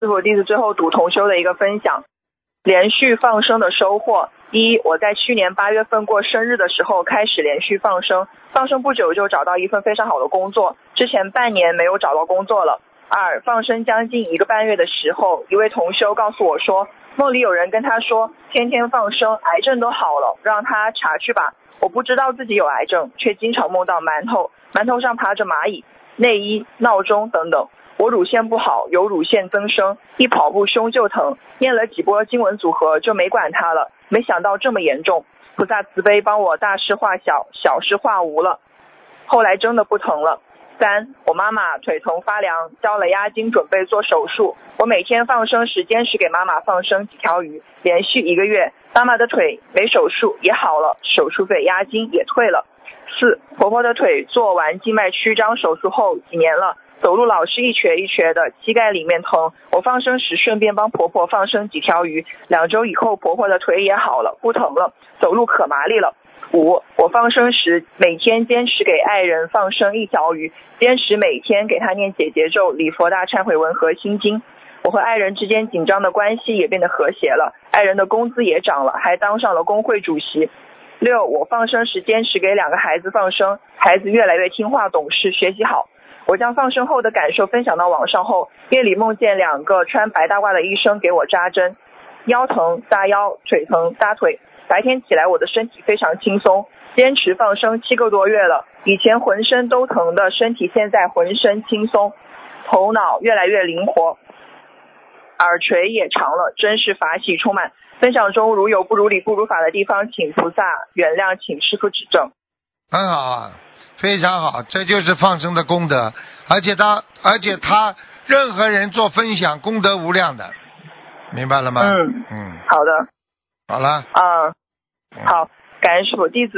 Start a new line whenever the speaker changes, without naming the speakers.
师父，弟子最后读同修的一个分享，连续放生的收获。一，我在去年8月份过生日的时候开始连续放生，放生不久就找到一份非常好的工作，之前半年没有找到工作了。二，放生将近1个半月的时候，一位同修告诉我说，梦里有人跟他说，天天放生，癌症都好了，让他查去吧。我不知道自己有癌症，却经常梦到馒头上爬着蚂蚁、内衣、闹钟等等。我乳腺不好，有乳腺增生，一跑步胸就疼，念了几波经文组合就没管它了，没想到这么严重。菩萨慈悲帮我大事化小，小事化无了，后来真的不疼了。三，我妈妈腿疼发凉，交了押金准备做手术，我每天放生时坚持给妈妈放生几条鱼，连续1个月，妈妈的腿没手术也好了，手术费押金也退了。四，婆婆的腿做完静脉曲张手术后几年了，走路老是一瘸一瘸的，膝盖里面疼，我放生时顺便帮婆婆放生几条鱼，2周以后婆婆的腿也好了，不疼了，走路可麻利了。五，我放生时每天坚持给爱人放生1条鱼，坚持每天给他念解结咒、礼佛大忏悔文和心经。我和爱人之间紧张的关系也变得和谐了，爱人的工资也涨了，还当上了工会主席。六，我放生时坚持给2个孩子放生，孩子越来越听话懂事，学习好。我将放生后的感受分享到网上后，夜里梦见2个穿白大褂的医生给我扎针，腰疼扎腰，腿疼扎腿。白天起来我的身体非常轻松，坚持放生7个多月了，以前浑身都疼的身体现在浑身轻松，头脑越来越灵活，耳垂也长了，真是法喜充满。分享中如有不如理不如法的地方，请菩萨原谅，请师父指正。
很好啊，非常好，这就是放生的功德，而且他任何人做分享功德无量的，明白了吗？
好的，
好了。
好，感恩师父，弟子